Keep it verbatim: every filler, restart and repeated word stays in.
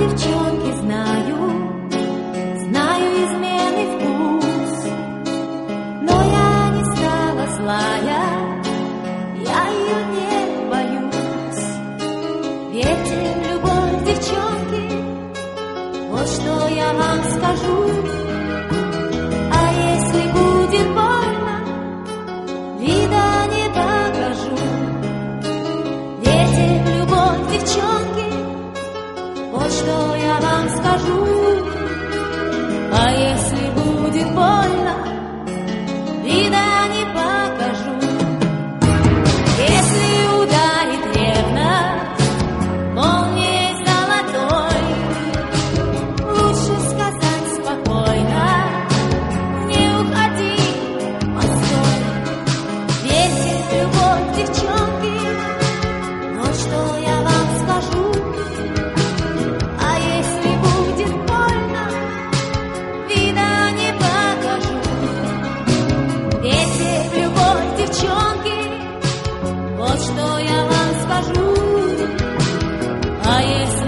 девчонки, знаю, знаю измены вкус, но я не стала злая, я ее не боюсь. Верьте в любовь, девчонки, вот что я вам скажу. А если будет больно, вида не покажу. Верьте в любовь, девчонки, вот что я вам скажу. А если будет больно, вида не покажу. Если ударит ревность молнией золотой, лучше сказать спокойно: не уходи, постой. Верьте в любовь, девчонки, вот что я вам скажу. А если будет больно, вида не покажу. Верьте в любовь, девчонки, вот что я вам скажу. А если